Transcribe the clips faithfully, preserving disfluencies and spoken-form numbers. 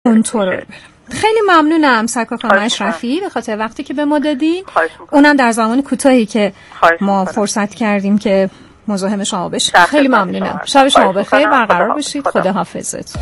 اونطوره. خیلی ممنونم سرکار خانم اشرفی به خاطر وقتی که به ما دادین، اونم در زمان کوتاهی که ما فرصت کردیم که مزاحم شما بشیم. خیلی ممنونم. شب شما بخیر، برقرار باشید. خداحافظت.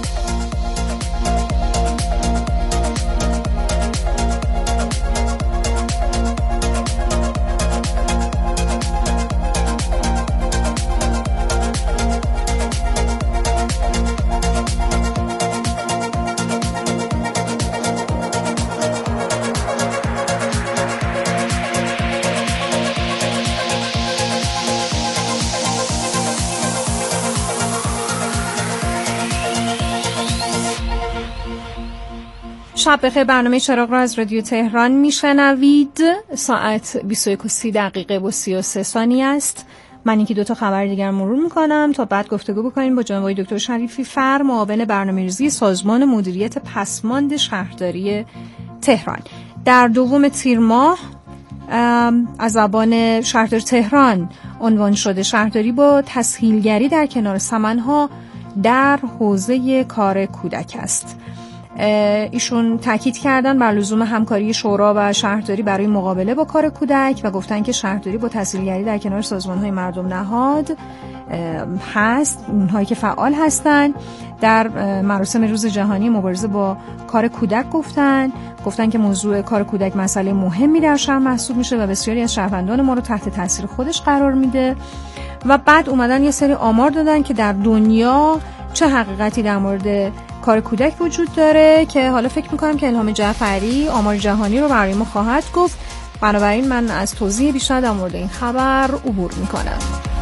شب بخیر، برنامه چراغ را از رادیو تهران میشنوید. ساعت بیست و یک و سی دقیقه و سی و سه ثانیه است. من اینکه دو تا خبر دیگر مرور میکنم تا بعد گفتگو بکنیم با جناب آقای دکتر شریفی فر، معاون برنامه‌ریزی سازمان مدیریت پسماند شهرداری تهران. در دوم تیر ماه از زبان شهرداری تهران عنوان شده شهرداری با تسهیلگری در کنار سمنها در حوزه کار کودک است. ایشون تاکید کردن بر لزوم همکاری شورا و شهرداری برای مقابله با کار کودک و گفتن که شهرداری با تسهیلگری در کنار سازمان‌های مردم نهاد هست، اونهایی که فعال هستن. در مراسم روز جهانی مبارزه با کار کودک گفتن گفتن که موضوع کار کودک مسئله مهمی در شهر محسوب میشه و بسیاری از شهروندان ما رو تحت تاثیر خودش قرار میده. و بعد اومدن یه سری آمار دادن که در دنیا چه حقیقتی در مورد کار کودک وجود داره که حالا فکر میکنم که الهام جعفری آمار جهانی رو برای ما خواهد گفت. بنابراین من از توضیح بیشتر در مورد این خبر عبور میکنم.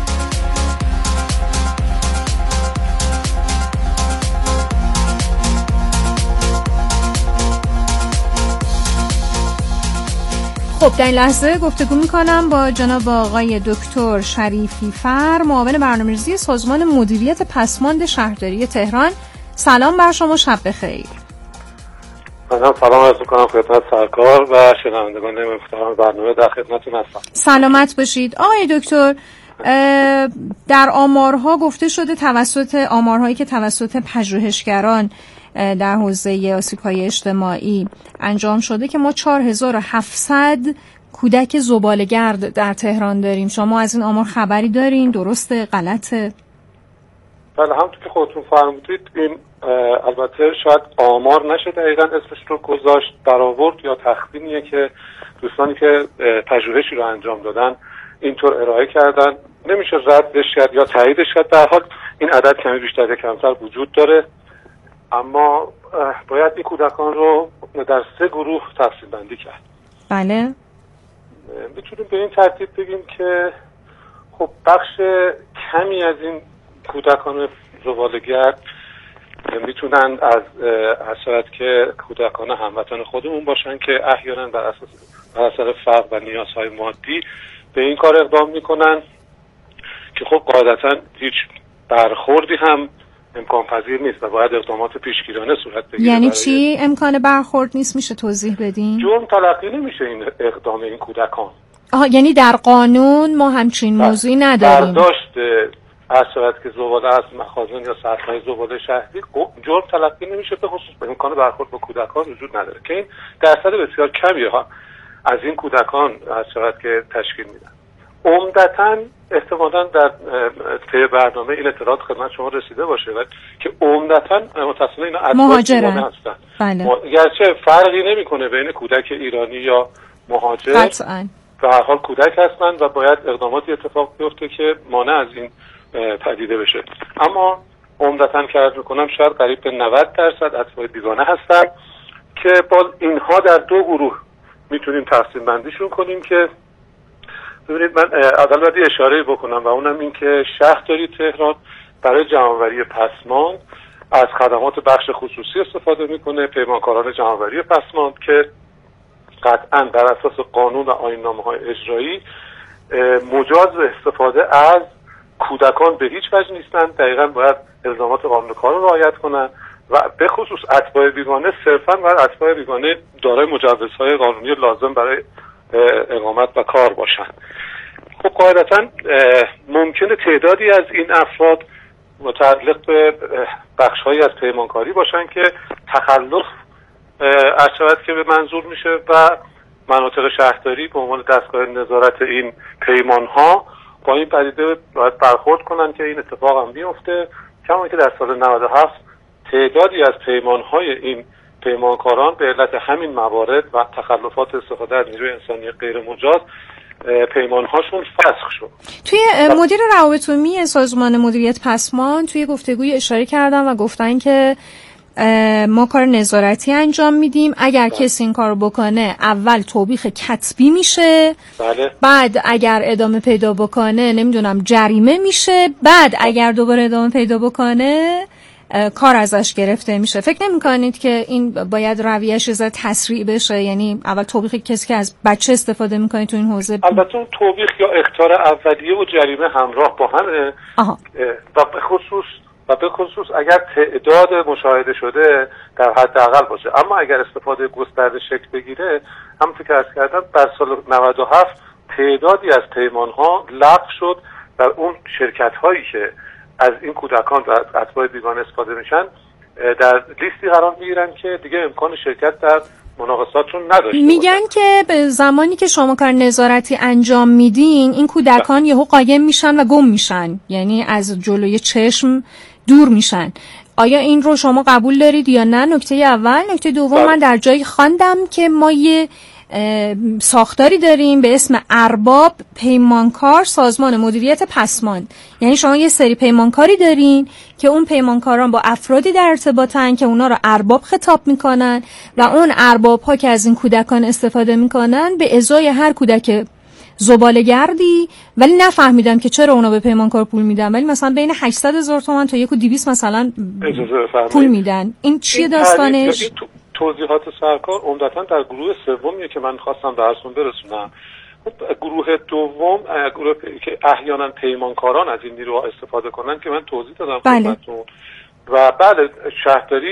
خب در این لحظه گفتگو میکنم با جناب آقای دکتر شریفی فر، معاون برنامه‌ریزی سازمان مدیریت پسماند شهرداری تهران. سلام بر شما، شب بخیر. من سلام عرض می‌کنم خدمت سرکار و شنوندگان محترم برنامه، در خدمتتون هستم. سلامت باشید. آقای دکتر، در آمارها گفته شده توسط آمارهایی که توسط پژوهشگران در حوزه آسیب‌های اجتماعی انجام شده که ما چهار هزار و هفتصد کودک زباله‌گرد در تهران داریم. شما از این آمار خبری دارین؟ درسته؟ غلطه؟ بله، همونطور که خودتون فرمودید این البته شاید آمار نشه دقیقاً اسمش رو گذاشت، برآورد یا تخمینیه که دوستانی که پژوهشی رو انجام دادن اینطور ارائه کردن. نمیشه ردش کرد یا تاییدش کرد. در حال این عدد کمی بیشتر یا کمتر وجود داره، اما باید این کودکان رو در سه گروه تقسیم بندی کرد. بله، میتونیم به این ترتیب بگیم که خب بخش کمی از این کودکان زباله‌گرد میتونن از اثرات که کودکان هموطن خودمون باشن که احیانا بر اساس بر اثر فقر و نیازهای مادی به این کار اقدام میکنن که خب قاعدتا هیچ برخوردی هم امکان پذیر نیست و باید اقدامات پیشگیرانه صورت بگیره. یعنی چی امکان برخورد نیست؟ میشه توضیح بدین؟ جرم تلقی نمیشه این اقدام این کودکان. آها، یعنی در قانون ما همچین موضوعی نداریم. برداشت از صورت که زباله از مخازن یا سطح‌های زباله شهری جرم تلقی نمیشه، به خصوص به امکان برخورد با کودکان وجود نداره که این درصد بسیار کمی ها از این کودکان از صورت که تشکیل میدن. عمدتاً احتمالاً در طی برنامه این اطلاعات خدمت شما رسیده باشه ولی که عمدتاً متأسفانه اینا مهاجرن هستن. بله. گرچه فرقی نمیکنه بین کودک ایرانی یا مهاجر، قطعاً به هر حال کودک هستند و باید اقداماتی اتفاق بیفته که مانع از این پدیده بشه. اما عمدتاً که عرض میکنم شاید قریب به نود درصد اتباع بیگانه هستن که با اینها در دو گروه میتونیم تقسیم بندیشون کنیم. که ببینید من اول باید اشاره بکنم و اونم این که شهرداری تهران برای جمع‌آوری پسماند از خدمات بخش خصوصی استفاده میکنه، پیمانکاران جمع‌آوری پسماند که قطعاً بر اساس قانون و آیین‌نامه‌های اجرایی مجاز استفاده از کودکان به هیچ وجه نیستن. دقیقاً باید الزامات قانون کار رو رعایت کنن و به خصوص اتباع بیگانه صرفاً باید اتباع بیگانه دارای مجوزهای قانونی لازم برای اقامت و کار باشن. خب قاعدتاً ممکنه تعدادی از این افراد متعلق به بخش‌هایی از پیمانکاری باشن که تخلف عرض شود که به منظور میشه و مناطق شهرداری به عنوان دستگاه نظارت این پیمان‌ها با این پدیده باید برخورد کنن که این اتفاق هم بیفته. کما که در سال نود و هفت تعدادی از پیمان‌های این پیمانکاران به علت همین موارد و تخلفات استفاده از نیروی انسانی غیر مجاز پیمان‌هاشون فسخ شد. توی مدیر روابط عمومی سازمان مدیریت پسمان توی گفتگوی اشاره کردن و گفتن که ما کار نظارتی انجام میدیم، اگر بله. کسی این کارو بکنه اول توبیخ کتبی میشه، بله. بعد اگر ادامه پیدا بکنه نمیدونم جریمه میشه، بعد اگر دوباره ادامه پیدا بکنه کار ازش گرفته میشه. فکر نمی کنید که این باید رویه‌اش زیاد تسریع بشه؟ یعنی اول توبیخ کسی که از بچه استفاده میکنه تو این حوزه. البته اون توبیخ یا اخطار اولیه و جریمه همراه با همه و به خصوص و به خصوص اگر تعداد مشاهده شده در حداقل باشه. اما اگر استفاده گسترده شکل بگیره، همونطور که عرض کردم در سال نود و هفت تعدادی از پیمان‌ها لغو شد و اون شرکت‌هایی که از این کودکان و اتباع بیگانه استفاده میشن در لیستی قرار میگیرن که دیگه امکان شرکت در مناقصاتشون نداشته. میگن که به زمانی که شما کار نظارتی انجام میدین این کودکان یهو قایم میشن و گم میشن، یعنی از جلوی چشم دور میشن. آیا این رو شما قبول دارید یا نه؟ نکته اول. نکته دوم، من در جایی خواندم که ما یه ساختاری داریم به اسم ارباب پیمانکار سازمان مدیریت پسمان. یعنی شما یه سری پیمانکاری دارین که اون پیمانکاران با افرادی در ارتباطن که اونا رو ارباب خطاب میکنن و اون ارباب ها که از این کودکان استفاده میکنن به ازای هر کودک زباله‌گردی، ولی نفهمیدم که چرا اونا به پیمانکار پول میدن، ولی مثلا بین هشتصد هزار تومان تا یک و دویست مثلا پول میدن. این چیه داستانش؟ توضیحات سرکار عمدتاً در گروه سومیه که من خواستم به عرضتون برسونم. گروه دوم، گروه که احیانا پیمانکاران از این نیروها استفاده کنن که من توضیح دادم خدمتتون. و بعد شهرداری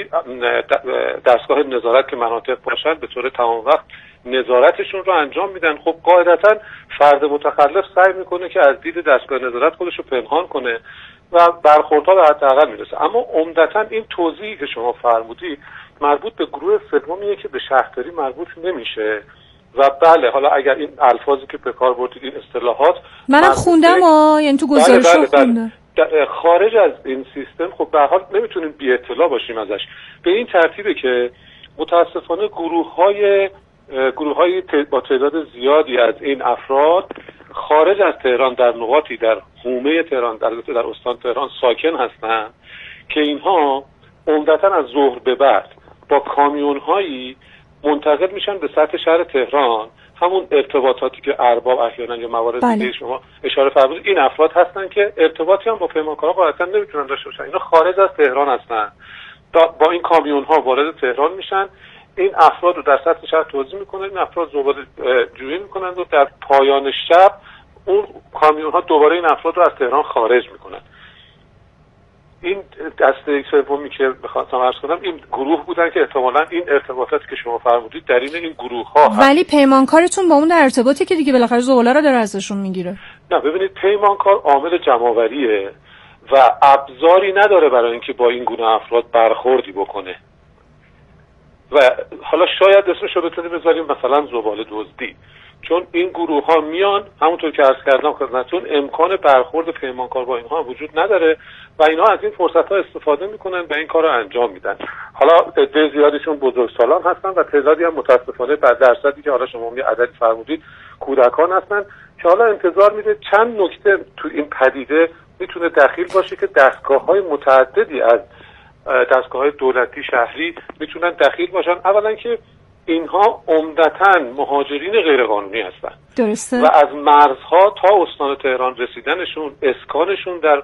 دستگاه نظارت که مناطق باشن به طور تمام وقت نظارتشون رو انجام میدن. خب قاعدتاً فرد متخلف سعی میکنه که از دید دستگاه نظارت خودش رو پنهان کنه و برخوردها به حداقل میرسه. اما عمدتاً این توضیحی که شما فرمودی مربوط به گروه سومیه که به شهرداری مربوط نمیشه. و بله، حالا اگر این الفاظی که به کار بردید، این اصطلاحات منم خوندم ها، یعنی تو گزارش بله بله خوندم. خارج از این سیستم خب به هر حال نمیتونیم بی اطلاع باشیم ازش. به این ترتیبه که متاسفانه گروه‌های گروه‌های با تعداد زیادی از این افراد خارج از تهران در نقاطی در حومه تهران در در استان تهران ساکن هستند که اینها عمدتاً از ظهر به بعد با کامیون‌هایی منتقل میشن به سطح شهر تهران. همون ارتباطاتی که ارباب احیانا یا موارد بله. دیگه شما اشاره فرمودید، این افراد هستن که ارتباطی هم با پیمانکارا قاعدتاً نمیتونن داشته باشن. اینا خارج از تهران هستن، با این کامیون‌ها وارد تهران میشن، این افراد رو در سطح شهر توزیع میکنن، این افراد زباله جویی میکنن و در پایان شب اون کامیون‌ها دوباره این افراد رو از تهران خارج میکنن. این دسته سومی که می‌خواستم عرض کنم این گروه بودن که احتمالاً این ارتباطاتی که شما فرمودید در این این گروه‌ها هست. ولی پیمانکارتون با اون در ارتباطی که دیگه بالاخره زباله رو داره ازشون میگیره. نه ببینید، پیمانکار عامل جمع‌آوریه و ابزاری نداره برای اینکه با این گونه افراد برخوردی بکنه. و حالا شاید اسمش رو بتونیم بذاریم مثلا زباله دزدی، چون این گروه ها میان همونطور که عرض کردم خدمتتون امکان برخورد پیمانکار با اینها وجود نداره و اینها از این فرصت ها استفاده میکنن و این کار رو انجام میدن. حالا عده زیادیشون بزرگسالان هستن و تعدادی هم متاسفانه بعد درصدی که حالا شما می عددی فرمودید کودکان هستن که حالا انتظار میده چند نکته تو این پدیده میتونه دخیل باشه که دستگاه های متعددی از دستگاه های دولتی شهری میتونن دخیل باشن. اولا که اینها عمدتاً مهاجرین غیرقانونی هستن. درسته. و از مرزها تا استان تهران رسیدنشون، اسکانشون در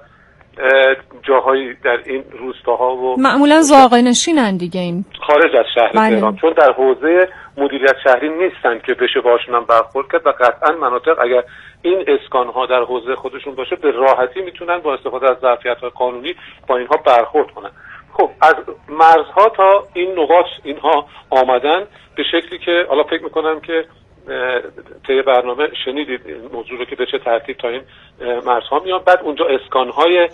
جاهایی در این روستاها و معمولا زاغ نشینن دیگه، این خارج از شهر بله. تهران، چون در حوزه مدیریت شهری نیستن که بشه باشون هم برخورد کرد و قطعاً مناطق اگر این اسکانها در حوزه خودشون باشه به راحتی میتونن با استفاده از ظرفیت‌های قانونی با اینها برخورد کنن. خب از مرزها تا این نقاط اینها آمدن به شکلی که حالا فکر میکنم که طی برنامه شنیدید موضوع رو که به چه ترتیب تا این مرزها میان. بعد اونجا اسکانهای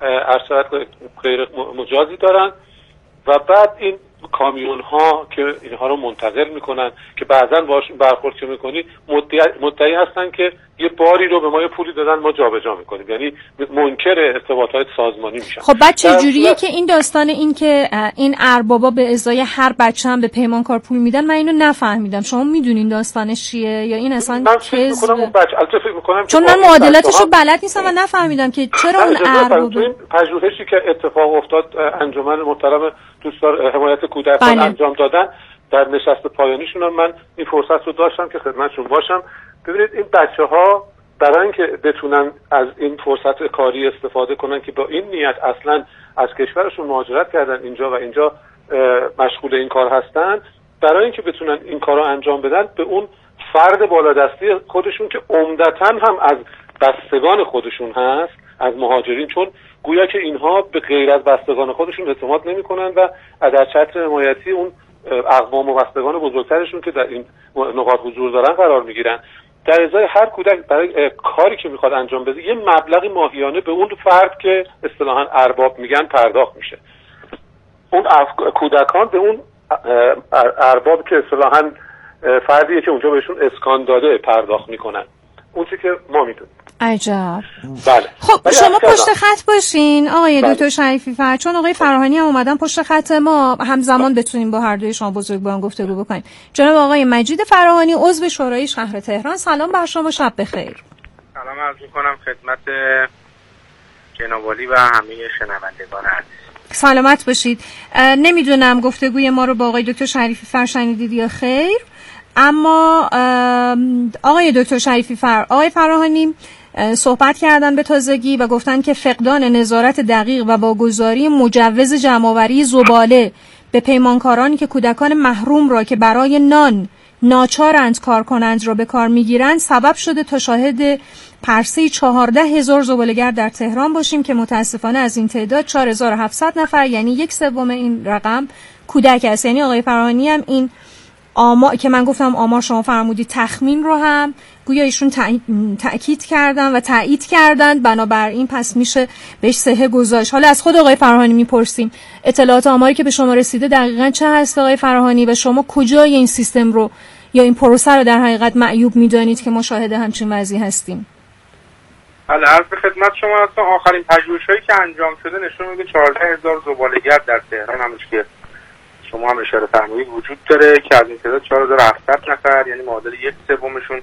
ارشد غیر مجازی دارن و بعد این کامیون ها که اینها رو منتقل میکنن که بعضا باشون برخورد که میکنی مدعی هستن که یه باری رو به ما یه پولی دادن ما جابجا میکنیم، یعنی منکر ارتباطات سازمانی میشن. خب بعد چه جوریه که این داستان این که این اربابا به ازای هر بچه هم به پیمانکار پول میدن؟ من اینو نفهمیدم، شما میدونین داستانش چیه یا این اصلا کذب؟ من بچه البته فکر میکنم چون من معادلاتشو بلد نیستم و نفهمیدم که چرا اون ارباب. این پژوهشی که اتفاق افتاد انجمن محترم دوستان حمایت کودکان انجام دادن در نشست پایانیشون هم من این فرصت رو داشتم که خدمتشون باشم. ببینید این بچه‌ها برای اینکه بتونن از این فرصت کاری استفاده کنن که با این نیت اصلا از کشورشون مهاجرت کردن اینجا و اینجا مشغول این کار هستن، برای اینکه بتونن این کار رو انجام بدن به اون فرد بالادستی خودشون که عمدتاً هم از بستگان خودشون هست، از مهاجرین، چون گویا که اینها به غیر از بستگان خودشون اعتماد نمی‌کنن و در چتر حمایتی اون اقوام و بستگان بزرگترشون که در این نقاط حضور دارن قرار میگیرن. در ازای هر کودک برای کاری که میخواد انجام بده یه مبلغی ماهیانه به اون فرد که اصطلاحاً ارباب میگن پرداخت میشه. اون کودکان به اون ارباب که اصطلاحاً فردیه که اونجا بهشون اسکان داده پرداخت میکنن. اون چیزی که ما میدونیم. عجب. بله. خب شما پشت خط باشین آقای بله. دکتر شریفی فر، چون آقای فراهانی هم اومدن پشت خط ما، همزمان بتونیم با هر دوی شما بزرگواران گفتگو بکنیم. جناب آقای مجید فراهانی عضو شورای شهر تهران، سلام بر شما، شب بخیر. سلام عرض می‌کنم خدمت جناب عالی و همه شنوندگان عزیز. سلامت باشید. نمیدونم گفتگوی ما رو با آقای دکتر شریفی فر شنیدید یا خیر، اما آقای دکتر شریفی فر، آقای فراهانی صحبت کردن به تازگی و گفتن که فقدان نظارت دقیق و واگذاری مجوز جمع‌آوری زباله به پیمانکارانی که کودکان محروم را که برای نان ناچارند کار کنند را به کار میگیرند سبب شده تا شاهد پرسه چهارده هزار زباله‌گر در تهران باشیم که متاسفانه از این تعداد چهار هزار و هفتصد نفر، یعنی یک سوم این رقم، کودک است. یعنی آقای فراهانی هم این آمار که من گفتم آمار شما فرمودید تخمین رو هم گویا ایشون تأکید کردن و تایید کردن، بنابراین پس میشه بهش صحه گذاشت. حالا از خود آقای فراهانی میپرسیم اطلاعات آماری که به شما رسیده دقیقاً چه هست آقای فراهانی و شما کجای این سیستم رو یا این پروسه رو در حقیقت معیوب میدانید که ما شاهد همچین وضعی هستیم؟ بله، عرض خدمت شما هستم. آخرین پژوهش‌هایی که انجام شده نشون میده چهارده هزار زباله‌گر در تهران همونش که شما هم اشاره فرمودید وجود داره که از این تعداد چهار هزار و هفتصد نفر، یعنی معادل یک سومشون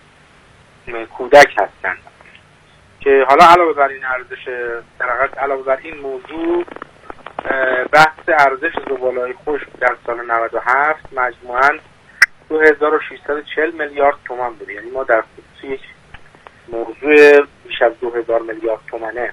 کودک هستن. که حالا علاوه بر این ارزش در حقیقت علاوه بر این موضوع بحث ارزش زباله‌های خشک در سال نود و هفت مجموعاً دو هزار و ششصد و چهل میلیارد تومان بوده. یعنی ما در خصوص یک موضوع بیش از دو هزار میلیارد تومانه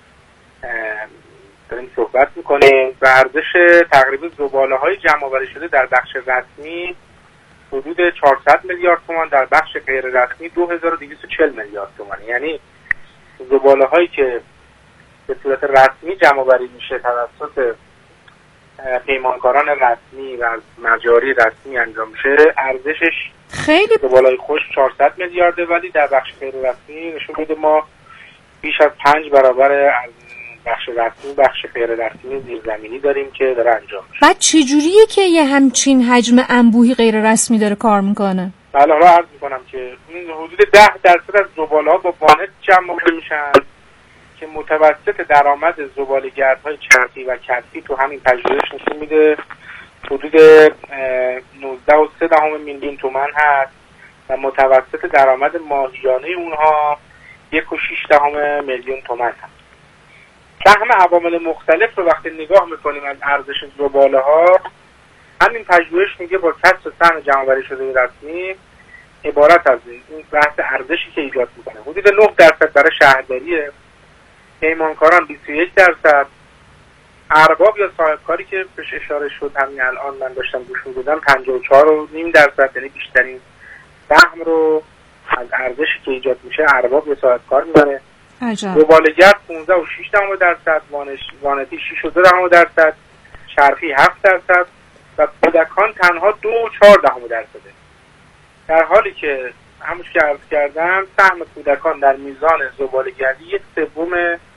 داریم صحبت میکنیم و ارزش تقریبا زباله‌های جمع‌آوری شده در بخش رسمی حدود چهارصد میلیارد تومان، در بخش غیر رسمی دو هزار و دویست و چهل میلیارد تومان. یعنی زباله‌هایی که به صورت رسمی جمع‌آوری میشه توسط پیمانکاران رسمی و از مجاری رسمی انجام میشه ارزشش خیلی زباله‌های خشک چهارصد میلیارده، ولی در بخش غیر رسمی نشون میده ما بیش از پنج برابر از بخش رسمی بخش غیر رسمی زیرزمینی داریم که داره انجام میشه. بعد چه جوریه که یه همچین حجم انبوهی غیر رسمی داره کار میکنه؟ بله، حالا عرض میکنم که این حدود ده درصد از زباله‌ها با وانت جمع میشن که متوسط درآمد زباله‌گردهای چرخی و کتفی تو همین پژوهش نشون میده حدود نوزده و سه دهم میلیون تومان هست و متوسط درآمد ماهیانه اونها یک و شش دهم میلیون تومان هست. سهم عوامل مختلف رو وقتی نگاه میکنیم از ارزش زباله‌ها، همین پژوهش میگه با کسر سهم جمع‌آوری شده رسمی عبارت از این بحث ارزشی که ایجاد میکنه حدود نه درصد برای شهرداریه، پیمانکاران بیست و یک درصد، ارباب یا صاحبکاری که بهش اشاره شد همین الان من داشتم گوش می‌دادم پنجاه و چهار و نیم درصد، یعنی بیشترین سهم رو از ارزشی که ایجاد میشه ارباب یا صاحبکار میبره. زباله‌گرد پانزده و شش دهم درصد، وانتی شش و دو دهم درصد، چرخی هفت درصد و کودکان تنها دو و چهار دهم درصده. در حالی که همونش که عرض کردم سهم کودکان در میزان زباله‌گردی یک سوم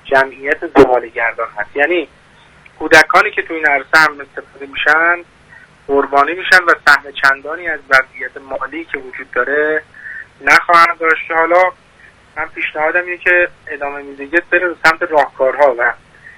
جمعیت زباله‌گردان هست. یعنی کودکانی که تو این عرصه هم استفاده میشن قربانی میشن و سهم چندانی از وضعیت مالی که وجود داره نخواهند داشت. حالا من پیشنهادم اینه که ادامه میدهید بره به سمت راهکارها و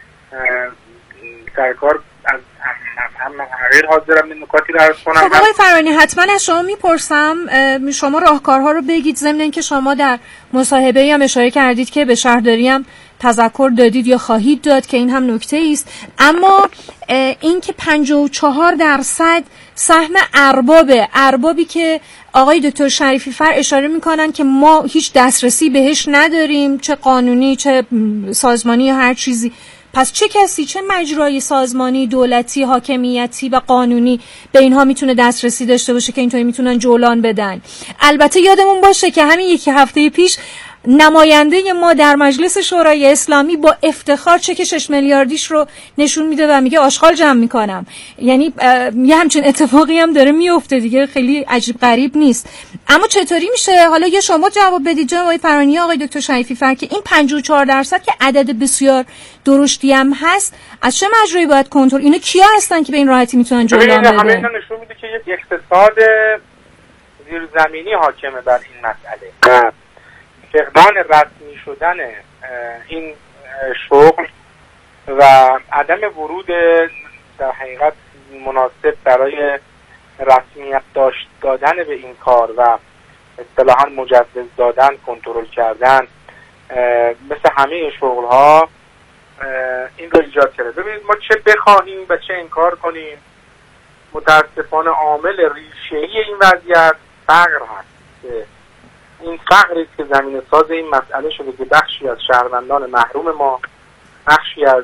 سرکار از هم غیر حاضرم این نکاتی رو عرض کنم. خب آقای فرانی حتما از شما میپرسم شما راهکارها رو بگید، ضمن اینکه شما در مصاحبه‌ای هم اشاره کردید که به شهرداری هم تذکر دادید یا خواهید داد که این هم نکته است، اما این که پنجاه و چهار درصد سهم اربابه اربابی که آقای دکتر شریفی فر اشاره میکنن که ما هیچ دسترسی بهش نداریم، چه قانونی چه سازمانی یا هر چیزی، پس چه کسی چه مجرای سازمانی دولتی حاکمیتی و قانونی به اینها میتونه دسترسی داشته باشه که اینطوری میتونن جولان بدن؟ البته یادمون باشه که همین یکی هفته پیش نماینده ما در مجلس شورای اسلامی با افتخار چک شش میلیاردیش رو نشون میده و میگه آشغال جمع میکنم. یعنی یه همچین اتفاقی هم داره میفته دیگه، خیلی عجیب غریب نیست. اما چطوری میشه حالا یه شما جواب بدید جناب آقای فرانی آقای دکتر شریفی فر که این پنجاه و چهار درصد که عدد بسیار درشتی هم هست از چه مجرایی باید کنترل؟ اینا کیا هستن که به این راحتی میتونن جولان بدن؟ همه اینا نشون میده که یک اقتصاد زیرزمینی حاکمه بر این مسئله. فقدان رسمی شدن این شغل و عدم ورود در حقیقت مناسب برای رسمیت داشت دادن به این کار و اصطلاحاً مجوز دادن، کنترل کردن مثل همه شغل ها این رو ایجاد کرده. ببینید ما چه بخواهیم و چه انکار کنیم متاسفانه عامل ریشه‌ای این وضعیت فقر هست که این فقری که زمین ساز این مسئله شده که بخشی از شهروندان محروم ما، بخشی از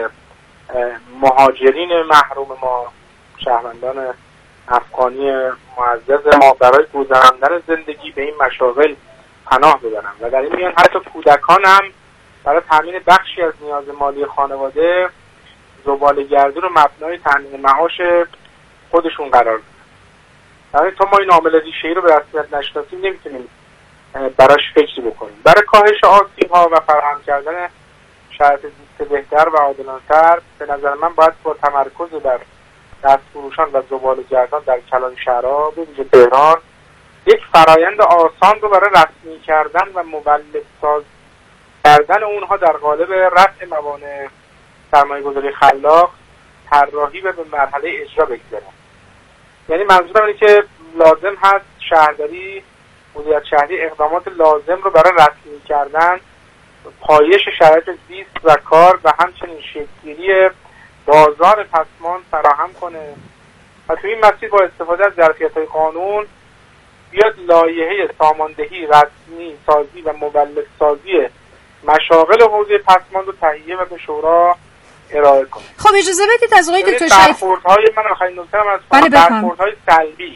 مهاجرین محروم ما، شهروندان افغانی معزز ما برای گذراندن زندگی به این مشاغل پناه ببرن و در این میان حتی کودکان هم برای تامین بخشی از نیاز مالی خانواده زباله‌گردی رو مبنای تامین معاش خودشون قرار بدن. یعنی تا ما این عامل ریشه‌ای رو به رسمیت نشناسیم نمیتونیم براش فکری بکنیم. برای کاهش آسیب‌ها و فراهم کردن شرایط زیست بهتر و عادلانه‌تر به نظر من باید با تمرکز بر دستفروشان و زباله‌گردان در کلان شهرها به ویژه تهران یک فرایند آسان رو برای رسمی کردن و مولد ساز کردن اونها در قالب رفع موانع سرمایه‌گذاری خلاق طراحی و به مرحله اجرا بگذارن. یعنی منظورم اینه که لازم هست شهرداری مدیریت شهری اقدامات لازم رو برای رسمی کردن پایش شرایط زیست و کار و همچنین شکل‌گیری بازار پسماند فراهم کنه و توی این مسیر با استفاده از ظرفیت‌های قانون بیاد لایحه ساماندهی رسمی سازی و مولد سازی مشاغل حوزه پسماند رو تهیه و به شورا ارائه کنه. خب اجازه بدید از آقای دکتر شریف برخوردهای من آخرین نکته از برخوردهای سلبی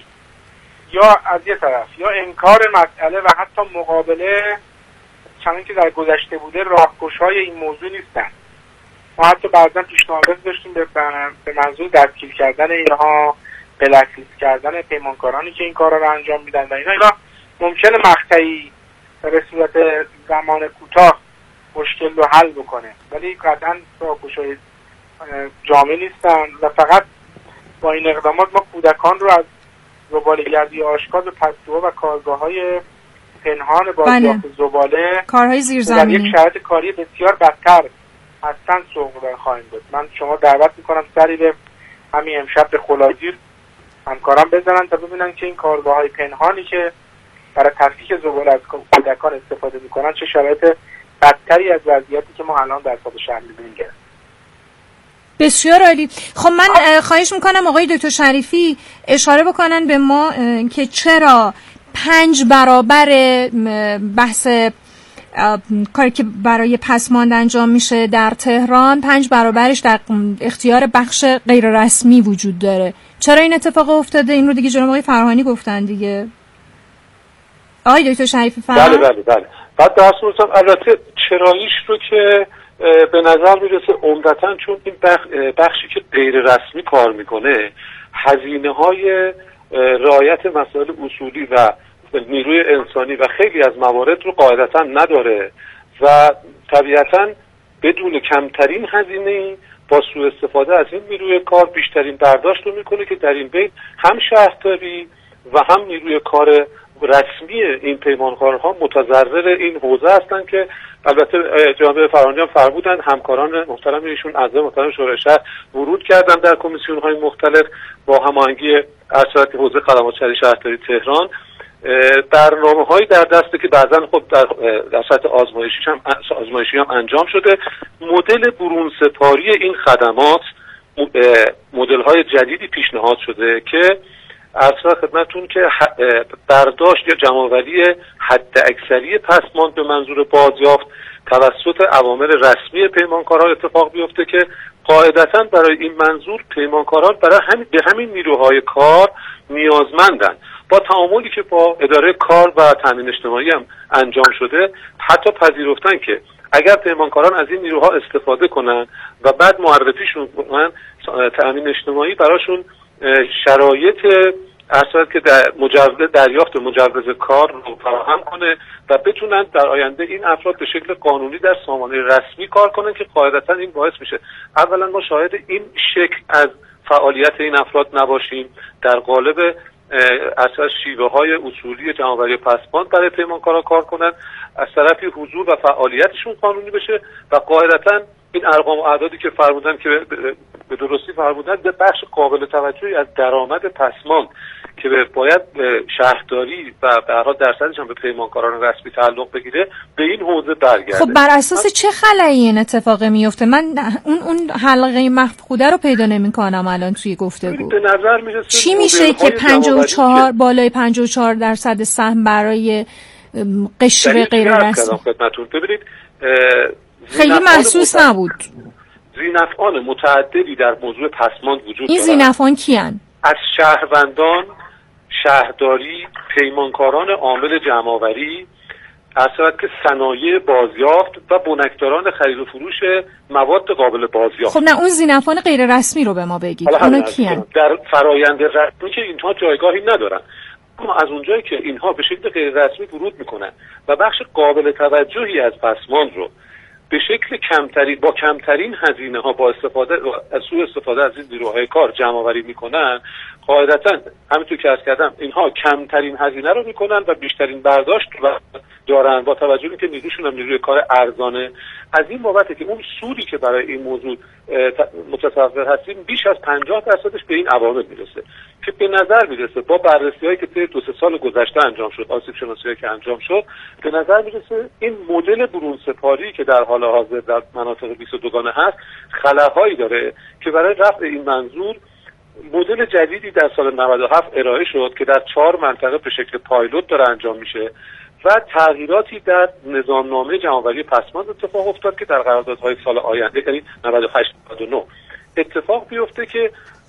یا از یه طرف یا انکار مسئله و حتی مقابله چنانکه که در گذشته بوده راهگشای این موضوع نیستن. ما حتی بعضا پیشنهادات داشتیم به منظور دستگیر کردن اینها، بلک‌لیست کردن پیمانکارانی که این کارا رو انجام میدن و اینا اینا ممکنه مقطعی به صورت زمان کوتاه مشکل رو حل بکنه، ولی قطعا راهگشای جامع نیستن و فقط با این اقدامات ما کودکان رو از زباله‌گردی آشکار به پستوها و کارگاه‌های پنهان بازیافت زباله کارهای زیرزمینی در یک شرایط کاری بسیار بدتر هستن سوق خواهیم بود. من شما دعوت میکنم سری به همین امشب به خلاجیر همکاران بزنن تا ببینن که این کارگاه‌های پنهانی که برای تفکیک زباله از کودکان استفاده میکنن چه شرایط بدتری از وضعیتی که ما الان در سطح شهر می‌بینیم. بسیار عالی. خب من خواهش میکنم آقای دکتر شریفی اشاره بکنن به ما که چرا پنج برابر بحث کاری که برای پسماند انجام میشه در تهران پنج برابرش در اختیار بخش غیر رسمی وجود داره. چرا این اتفاق افتاده؟ این رو دیگه جناب آقای فرهانی گفتن دیگه. آقای دکتر شریفی فرهانی بله بله بله. بعد درست می‌کنم البته چراییش رو که به نظر میرسه عمدتاً چون این بخشی که غیر رسمی کار میکنه هزینه های رعایت مسائل اصولی و نیروی انسانی و خیلی از موارد رو قاعدتاً نداره و طبیعتاً بدون کمترین هزینه با سوء استفاده از این نیروی کار بیشترین برداشت رو میکنه که در این بین هم شهرداری و هم نیروی کار رسمی این پیمانکارها متضرر این حوزه هستند که البته جناب فرهانی هم فرمودن همکاران محترم ایشون اعضای محترم شورای شهر ورود کردن در کمیسیون های مختلف با هماهنگی ارشد حوزه خدمات شهری شهرداری تهران. برنامه هایی در دسته که بعضا خب در در سطح آزمایشی هم آزمایشی هم انجام شده. مدل برون سپاری این خدمات مدل های جدیدی پیشنهاد شده که عرض خدمتتون که برداشت یا جمع‌آوری حد اکثری پسماند به منظور بازیافت توسط عوامل رسمی پیمانکاران اتفاق بیفته که قاعدتاً برای این منظور پیمانکاران برای همین به همین نیروهای کار نیازمندن. با تعاملی که با اداره کار و تامین اجتماعی هم انجام شده حتی پذیرفتن که اگر پیمانکاران از این نیروها استفاده کنن و بعد معرفیشون کنن تامین اجتماعی براشون شرایط اصلا که در مجوز دریافت مجوز کار رو فراهم کنه و بتونن در آینده این افراد به شکل قانونی در سامانه رسمی کار کنن که قاعدتا این باعث میشه اولا ما شاهد این شکل از فعالیت این افراد نباشیم در قالب اصلا شیوه های اصولی جمع‌آوری پسماند برای پیمانکارا کار کنن، از طرفی حضور و فعالیتشون قانونی بشه و قاعدتا این ارقام و اعدادی که فرمودن که به درستی فرمودن به بخش قابل توجهی از درآمد پسماند که باید شهرداری و به هر حال درصدش هم به پیمانکاران رسمی تعلق بگیره به این حوزه برگرده. خب بر اساس چه خلایی این اتفاق میفته؟ من اون اون حلقه مفقوده رو پیدا نمی‌کنم الان توی گفتگو. به نظر میرسه چی میشه که پنجاه و چهار بالای پنجاه و چهار درصد سهم برای قشر غیر رسمی خدمتتون ببینید خیلی محسوس نبود. ذینفعان متعددی در موضوع پسماند وجود دارد. این ذینفعان کیان؟ از شهروندان، شهرداری، پیمانکاران عامل جمع‌آوری، اصلا که صنایع بازیافت و بنکداران خرید و فروش مواد قابل بازیافت. خب نه اون ذینفعان غیر رسمی رو به ما بگید. اونا کیان؟ در فرایند رسمی که اینها جایگاهی ندارن. اما از اونجایی که اینها به شکل غیر رسمی ورود میکنن و بخش قابل توجهی از پسماند رو به شکل کمتری با کمترین هزینه ها با استفاده از سوء استفاده از این نیروهای کار جمع آوری میکنن، قاعدتا همونطور که عرض کردم اینها کمترین هزینه رو میکنن و بیشترین برداشت دارن با توجه به اینکه نیروشون هم نیروی کار ارزانه. از این بابته که اون سودی که برای این موضوع متصور هستیم بیش از پنجاه درصدش به این عوامل میرسه که به نظر میرسه با بررسی‌هایی که طی دو سه سال گذشته انجام شد، آسیب شناسی‌هایی که انجام شد، به نظر میرسه این مدل برون سپاری که در حال حاضر در مناطق بیست و دو گانه هست خلاهایی داره که برای رفع این منظور مدل جدیدی در سال نود و هفت ارائه شد که در چهار منطقه به شکل پایلوت داره انجام میشه و تغییراتی در نظامنامه جمع‌آوری پسماند اتفاق افتاد که در قراردادهای سال آینده یعنی نود و هشت نود و نه اتفاق بیفته که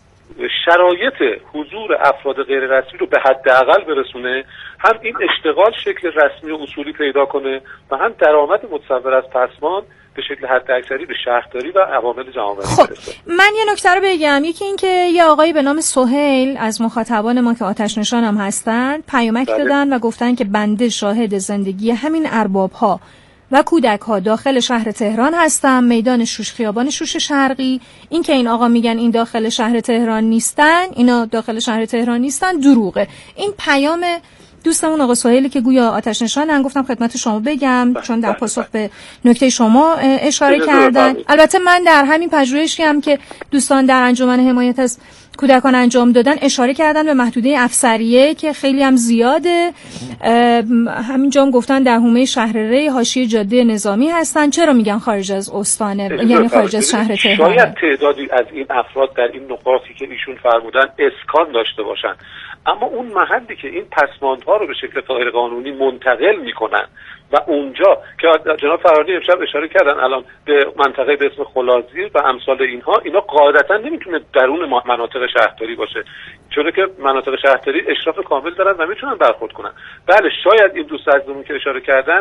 شرایط حضور افراد غیر رسمی رو به حداقل برسونه، هم این اشتغال شکل رسمی و اصولی پیدا کنه و هم درآمد متصور از پسماند به شکل حد اکثری به شهرداری و عوامل جمع‌آوری خب برسه. من یه نکته رو بگم، یکی این که یه آقایی به نام سهیل از مخاطبان ما که آتش نشان هم هستن پیامک بله. دادن و گفتن که بنده شاهد زندگی همین ارباب‌ها و کودک ها داخل شهر تهران هستم، میدان شوش، خیابان شوش شرقی. این که این آقا میگن این داخل شهر تهران نیستن، اینا داخل شهر تهران نیستن، دروغه. این پیام دوستمون آقا سهیلی که گویا آتش نشانن، گفتم خدمت شما بگم بله. چون در بله. پاسخ به نکته شما اشاره کردن. بله. البته من در همین پژوهشی هم که دوستان در انجمن حمایت از کودکان انجام دادن اشاره کردن به محدوده افسریه که خیلی هم زیاده. همینجا هم گفتن در حومه شهرره حاشیه جاده نظامی هستن. چرا میگن خارج از استانه، یعنی خارج از شهر تهران؟ شاید تعدادی از این افراد در این نقاطی که ایشون فرمودن اسکان داشته باشن، اما اون محلی که این پسماندها رو به شکل غیر قانونی منتقل میکنن و اونجا که جناب فرانی امشب اشاره کردن الان به منطقه به اسم خلازی و امثال اینها، اینا قاعدتا نمیتونه درون مناطق شهرداری باشه، چون که مناطق شهرداری اشراف کامل دارن و میتونن برخورد کنن. بله شاید این دوست عزیزمون که اشاره کردن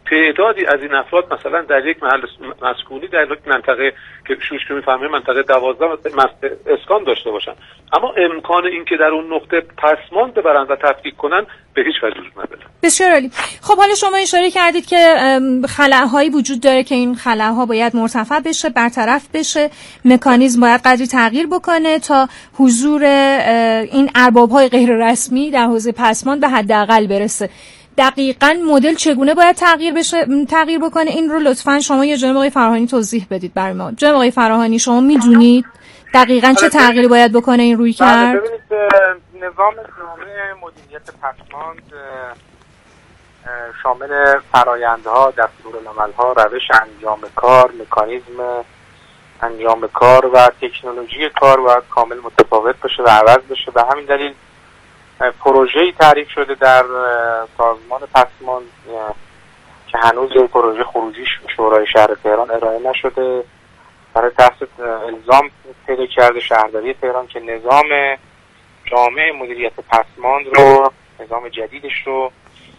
تعدادی از این افراد مثلا در یک محل مسکونی در یک منطقه که شوش که میفهمه منطقه دوازده اسکان داشته باشن، اما امکان این که در اون نقطه پسماند ببرن و تفکیک کنن به هیچ وجه وجود نداره. بسیار عالی. خب حالا شما اشاره کردید که خلاهایی وجود داره که این خلاها باید مرتفع بشه، برطرف بشه، مکانیزم باید قدری تغییر بکنه تا حضور این ارباب‌های غیر رسمی در حوزه پسماند به حداقل برسه. دقیقاً مدل چگونه باید تغییر بشه، تغییر بکنه، این رو لطفاً شما یا جناب آقای فراهانی توضیح بدید برای ما. جناب آقای فراهانی شما میدونید دقیقاً چه تغییری باید بکنه این روی کرد؟ ببینید نظام جامع مدیریت پسماند شامل فرآیندها، دستورالعمل‌ها، روش انجام کار، مکانیزم انجام کار و تکنولوژی کار باید کامل متفاوت بشه و عوض بشه. به همین دلیل پروژه‌ای تعریف شده در سازمان پسماند که هنوز این پروژه خروجیش شورای شهر تهران ارائه نشده، برای تحت الزام پیدا کرده شهرداری تهران که نظام جامع مدیریت پسماند رو، نظام جدیدش رو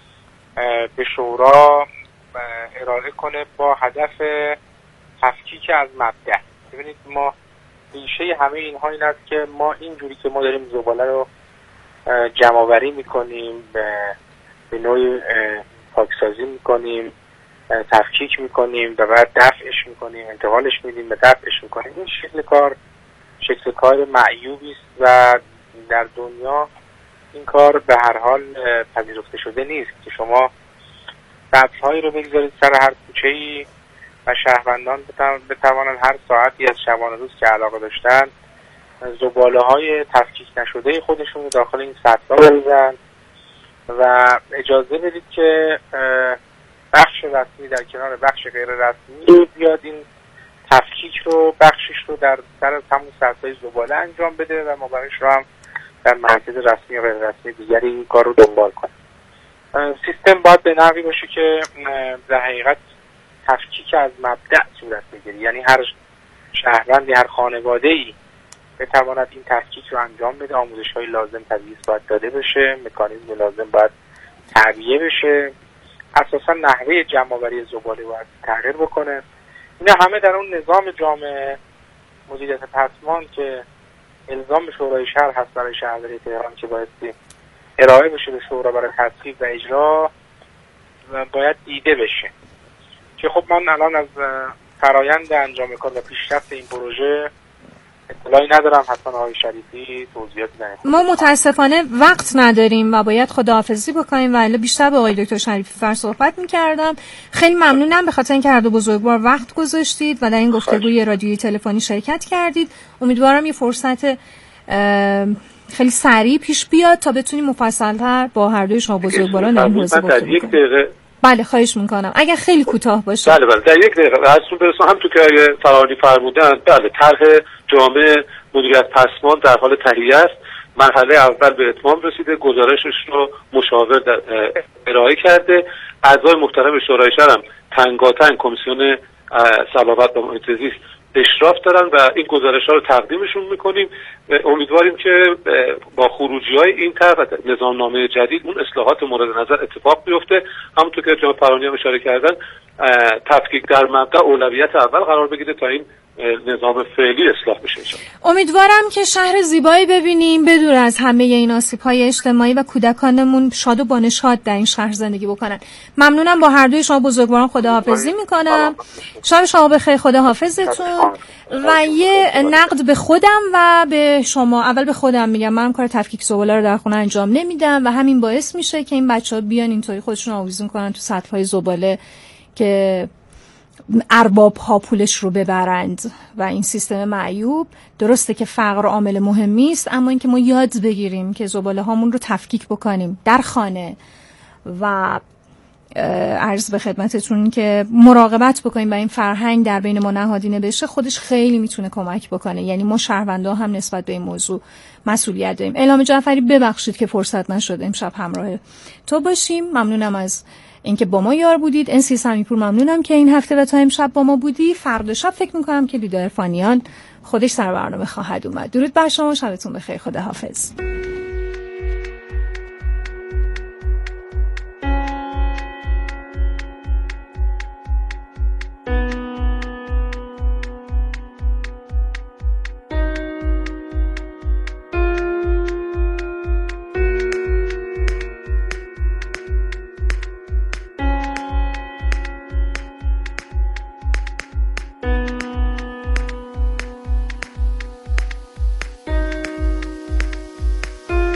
به شورا ارائه کنه با هدف تفکیک از مبدأ. ببینید ما ریشه همه اینها این است که ما اینجوری که ما داریم زباله رو جمع‌آوری میکنیم، به نوعی پاکسازی میکنیم، تفکیک میکنیم و بعد دفعش میکنیم، انتقالش میدیم به دفعش میکنیم، این شکل کار شکل کار معیوبی است و در دنیا این کار به هر حال پذیرفته شده نیست که شما بذرهایی رو بگذارید سر هر کوچه‌ای و شهروندان بتوانند هر ساعتی از شبانه روز که علاقه داشتن زباله های تفکیک نشده خودشون رو داخل این سطل‌ها بریزن و اجازه بدید که بخش رسمی در کنار بخش غیر رسمی بیاد این تفکیک رو، بخشش رو در سر همون سطل‌های زباله انجام بده و ما بقیش رو هم در مراکز رسمی و غیر رسمی دیگری این کار رو دنبال کنیم. سیستم باید به نحوی باشه که در حقیقت تفکیک از مبدأ صورت بگیره، یعنی هر شهروندی، هر خانواده‌ای بتواند این تفکیک رو انجام بده. آموزش‌های لازم تدریس باید داده بشه، مکانیزم لازم باید تعبیه بشه، اساسا نحوه جمع‌آوری زباله باید تغییر بکنه. اینا همه در اون نظام جامع مدیریت پسماند که الزام به شورای شهر هست برای شهرداری تهران که بایستی ارائه بشه به شورا برای تصویب و اجرا و باید دیده بشه. که خب من الان از فرایند انجام کار و پیشرفت این پروژه اطلاعی ندارم. حتما آقای شریفی توضیحاتی دارن. ما متاسفانه وقت نداریم و باید خداحافظی بکنیم و الا بیشتر با آقای دکتر شریفی فر صحبت می‌کردم. خیلی ممنونم به خاطر اینکه هر دو بزرگوار وقت گذاشتید و در این گفتگوی رادیویی تلفنی شرکت کردید. امیدوارم یه فرصت خیلی سریع پیش بیاد تا بتونیم مفصل‌تر با هر دوی شما بزرگواران در این حوزه گفتگو کنیم. بله خواهش میکنم اگر خیلی کوتاه باشه. بله بله در یک دقیقه ازتون برسون. هم تو که فراهانی فرمودن، بله طرح جامع مدیریت پسماند در حال تهیه است. مرحله اول به اتمام رسیده، گزارشش رو مشاور ارائه کرده. اعضای محترم شورای شهر هم تنگاتنگ کمیسیون صلابت و محیط زیست اشراف دارن و این گزارش‌ها رو تقدیمشون میکنیم. امیدواریم که با خروجی‌های این طرح نظامنامه جدید اون اصلاحات مورد نظر اتفاق بیفته. همونطور که جناب فرانی هم اشاره کردن، تفکیک در مبدأ اولویت اول قرار بگیره تا این نظام فعلی اصلاح بشه. امیدوارم که شهر زیبایی ببینیم بدون از همه این آسیب‌های اجتماعی و کودکانمون شاد و بانشاد در این شهر زندگی بکنن. ممنونم. با هر دوی شما بزرگواران خداحافظی میکنم. شب شما بخیر، خداحافظتون. و یه نقد به خودم و به شما. اول به خودم میگم من کار تفکیک زباله رو در خونه انجام نمیدم و همین باعث میشه که این بچه‌ها بیان اینطوری خودشون آویزون کنن تو سطل‌های زباله که ارباب ها پولش رو ببرند و این سیستم معیوب. درسته که فقر عامل مهمی است، اما اینکه ما یاد بگیریم که زباله هامون رو تفکیک بکنیم در خانه و عرض به خدمتتون که مراقبت بکنیم و این فرهنگ در بین ما نهادینه بشه، خودش خیلی میتونه کمک بکنه. یعنی ما شهروندا هم نسبت به این موضوع مسئولیت داریم. الهام جعفری ببخشید که فرصت نشد امشب همراه تو باشیم. ممنونم از اینکه با ما یار بودید. انسی سمیپور ممنونم که این هفته و تا امشب با ما بودی. فردا شب فکر میکنم که لیدا عرفانیان خودش سر برنامه خواهد اومد. درود بر شما، شبتون بخیر، خداحافظ.